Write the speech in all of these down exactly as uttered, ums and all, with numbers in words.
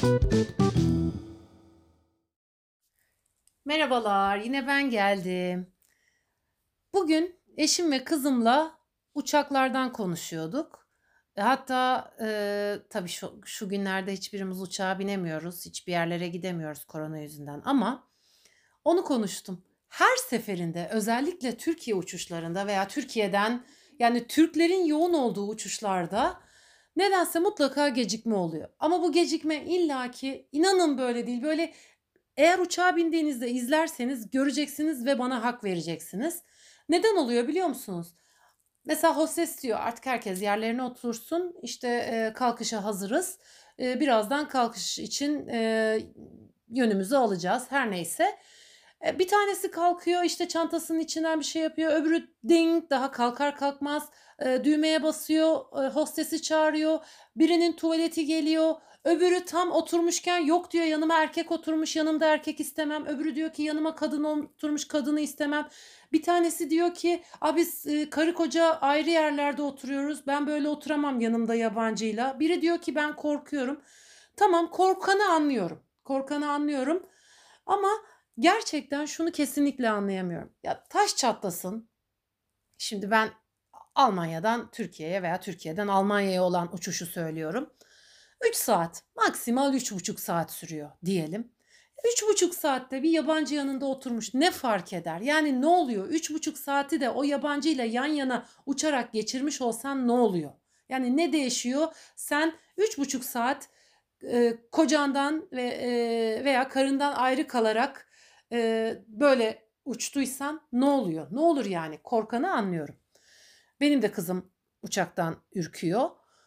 Merhabalar, yine ben geldim. Bugün eşim ve kızımla uçaklardan konuşuyorduk. E, hatta, eee, tabii şu şu günlerde hiçbirimiz uçağa binemiyoruz, hiçbir yerlere gidemiyoruz korona yüzünden ama onu konuştum. Her seferinde özellikle Türkiye uçuşlarında veya Türkiye'den, yani Türklerin yoğun olduğu uçuşlarda nedense mutlaka gecikme oluyor. Ama bu gecikme illaki inanın böyle değil, böyle eğer uçağa bindiğinizde izlerseniz göreceksiniz ve bana hak vereceksiniz. Neden oluyor biliyor musunuz? Mesela hostes diyor artık herkes yerlerine otursun, işte, eee, kalkışa hazırız. Eee, birazdan kalkış için, eee, yönümüzü alacağız, her neyse. Eee, bir tanesi kalkıyor, işte, çantasının içinden bir şey yapıyor, öbürü ding daha kalkar kalkmaz, eee, düğmeye basıyor, eee, hostesi çağırıyor, birinin tuvaleti geliyor, öbürü tam oturmuşken yok diyor yanıma erkek oturmuş, yanımda erkek istemem, öbürü diyor ki yanıma kadın oturmuş, kadını istemem. Bir tanesi diyor ki, "A, biz, eee, karı koca ayrı yerlerde oturuyoruz. Ben böyle oturamam yanımda yabancıyla." Biri diyor ki, "Ben korkuyorum." Tamam, korkanı anlıyorum. Korkanı anlıyorum ama gerçekten şunu kesinlikle anlayamıyorum. Ya, taş çatlasın, şimdi ben Almanya'dan Türkiye'ye veya Türkiye'den Almanya'ya olan uçuşu söylüyorum. üç saat, maksimal üç buçuk saat sürüyor diyelim. üç buçuk saatte bir yabancı yanında oturmuş ne fark eder? Yani ne oluyor? üç buçuk saati de o yabancıyla yan yana uçarak geçirmiş olsan ne oluyor? Yani ne değişiyor? Sen üç buçuk saat, eee, kocandan ve, eee, veya karından ayrı kalarak, eee, böyle uçtuysan ne oluyor? Ne olur yani? Korkanı anlıyorum. Benim de kızım uçaktan ürküyor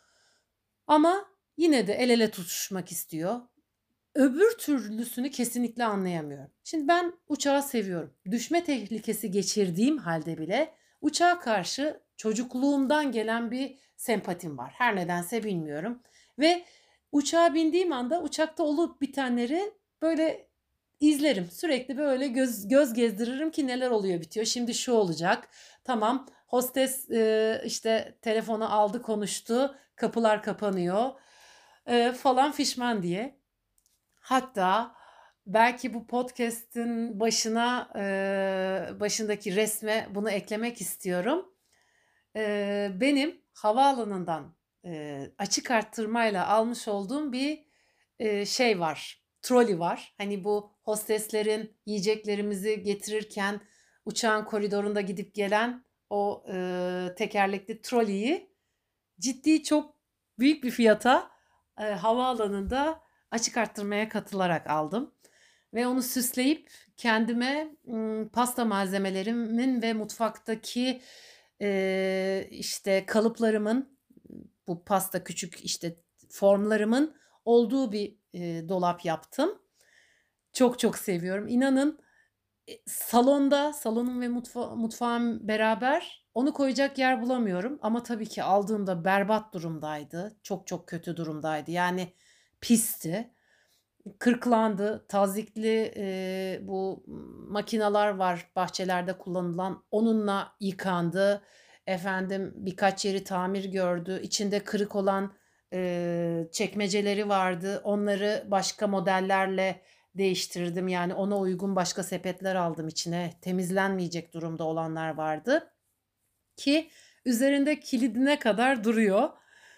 ama yine de el ele tutuşmak istiyor. Öbür türlüsünü kesinlikle anlayamıyorum. Şimdi ben uçağı seviyorum. Düşme tehlikesi geçirdiğim halde bile uçağa karşı çocukluğumdan gelen bir sempatim var. Her nedense bilmiyorum ve uçağa bindiğim anda uçakta olup bitenleri böyle izlerim. Sürekli böyle göz göz gezdiririm ki neler oluyor bitiyor. Şimdi şu olacak. Tamam, hostes, eee, işte telefonu aldı konuştu, kapılar kapanıyor, eee, falan fişman diye. Hatta belki bu podcast'in başına, eee, başındaki resme bunu eklemek istiyorum. Eee, benim havaalanından, eee, açık arttırmayla almış olduğum bir, eee, şey var, troli var. Hani bu hosteslerin yiyeceklerimizi getirirken uçağın koridorunda gidip gelen o, eee, tekerlekli troliyi ciddi çok büyük bir fiyata, eee, havaalanında açık arttırmaya katılarak aldım ve onu süsleyip kendime, ımm, pasta malzemelerimin ve mutfaktaki, eee, işte, kalıplarımın, bu pasta küçük, işte, formlarımın olduğu bir, eee, dolap yaptım. Çok çok seviyorum. İnanın, Eee, salonda, salonum ve mutfa mutfağım beraber, onu koyacak yer bulamıyorum ama tabii ki aldığımda berbat durumdaydı. Çok çok kötü durumdaydı. Yani pisti, kırklandı, tazyikli, eee, bu makineler var bahçelerde kullanılan, onunla yıkandı. Efendim, birkaç yeri tamir gördü. İçinde kırık olan, eee, çekmeceleri vardı. Onları başka modellerle değiştirdim. Yani ona uygun başka sepetler aldım içine. Temizlenmeyecek durumda olanlar vardı ki üzerinde kilidine kadar duruyor.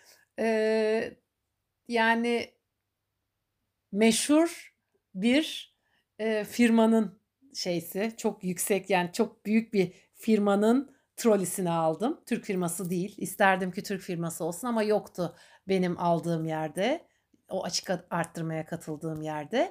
Eee, yani meşhur bir, eee, firmanın şeysi, çok yüksek, yani çok büyük bir firmanın trolisini aldım. Türk firması değil. İsterdim ki Türk firması olsun ama yoktu benim aldığım yerde, o açık art arttırmaya katıldığım yerde.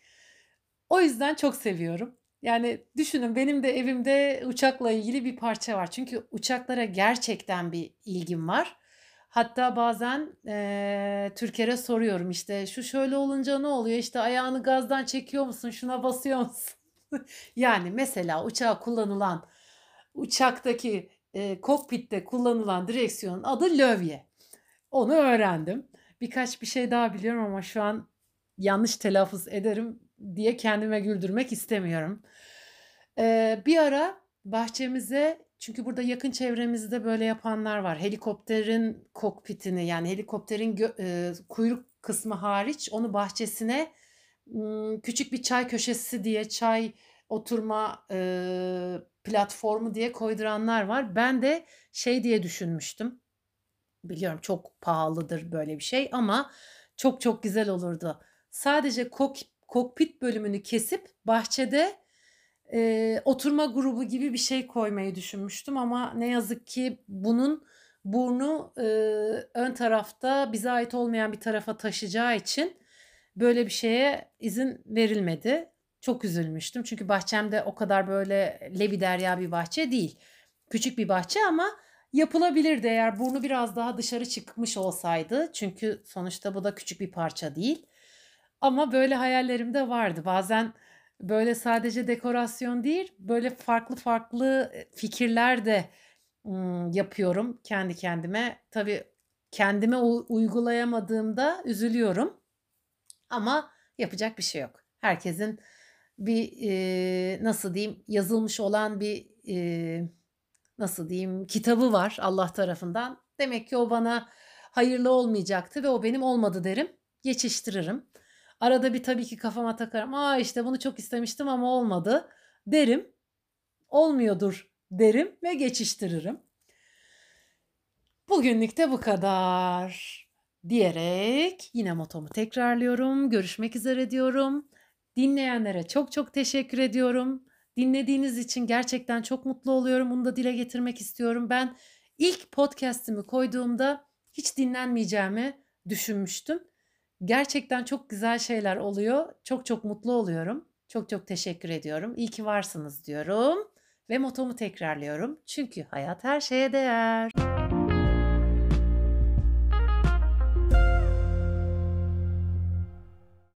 O yüzden çok seviyorum. Yani düşünün benim de evimde uçakla ilgili bir parça var. Çünkü uçaklara gerçekten bir ilgim var. Hatta bazen, eee, Türker'e soruyorum, işte, "Şu şöyle olunca ne oluyor? İşte, ayağını gazdan çekiyor musun? Şuna basıyor musun?" Yani mesela uçağa kullanılan, uçaktaki, eee, kokpitte kullanılan direksiyonun adı lövye. Onu öğrendim. Birkaç bir şey daha biliyorum ama şu an yanlış telaffuz ederim diye kendime güldürmek istemiyorum. Eee, bir ara bahçemize çünkü burada yakın çevremizde böyle yapanlar var. Helikopterin kokpitini, yani helikopterin gö eee, kuyruk kısmı hariç onu bahçesine ım, küçük bir çay köşesi diye, çay oturma e, platformu diye koyduranlar var. Ben de şey diye düşünmüştüm. Biliyorum çok pahalıdır böyle bir şey ama çok çok güzel olurdu. Sadece kok kokpit bölümünü kesip bahçede Eee, oturma grubu gibi bir şey koymayı düşünmüştüm ama ne yazık ki bunun burnu, eee, ön tarafta bize ait olmayan bir tarafa taşacağı için böyle bir şeye izin verilmedi. Çok üzülmüştüm çünkü bahçem de o kadar böyle lebiderya bir bahçe değil. Küçük bir bahçe ama yapılabilirdi eğer burnu biraz daha dışarı çıkmış olsaydı. Çünkü sonuçta bu da küçük bir parça değil. Ama böyle hayallerim de vardı. Bazen böyle sadece dekorasyon değil, böyle farklı farklı e, fikirler de ım, yapıyorum kendi kendime. Tabii kendime u- uygulayamadığımda üzülüyorum. Ama yapacak bir şey yok. Herkesin bir e, nasıl diyeyim yazılmış olan bir e, nasıl diyeyim kitabı var Allah tarafından. Demek ki o bana hayırlı olmayacaktı ve o benim olmadı derim. Geçiştiririm. Arada bir tabii ki kafama takarım. Aa işte bunu çok istemiştim ama olmadı derim. Olmuyordur derim ve geçiştiririm. Bugünlük de bu kadar diyerek yine motomu tekrarlıyorum. Görüşmek üzere diyorum. Dinleyenlere çok çok teşekkür ediyorum. Dinlediğiniz için gerçekten çok mutlu oluyorum. Bunu da dile getirmek istiyorum. Ben ilk podcast'imi koyduğumda hiç dinlenmeyeceğimi düşünmüştüm. Gerçekten çok güzel şeyler oluyor. Çok çok mutlu oluyorum. Çok çok teşekkür ediyorum. İyi ki varsınız diyorum ve motomu tekrarlıyorum. Çünkü hayat her şeye değer.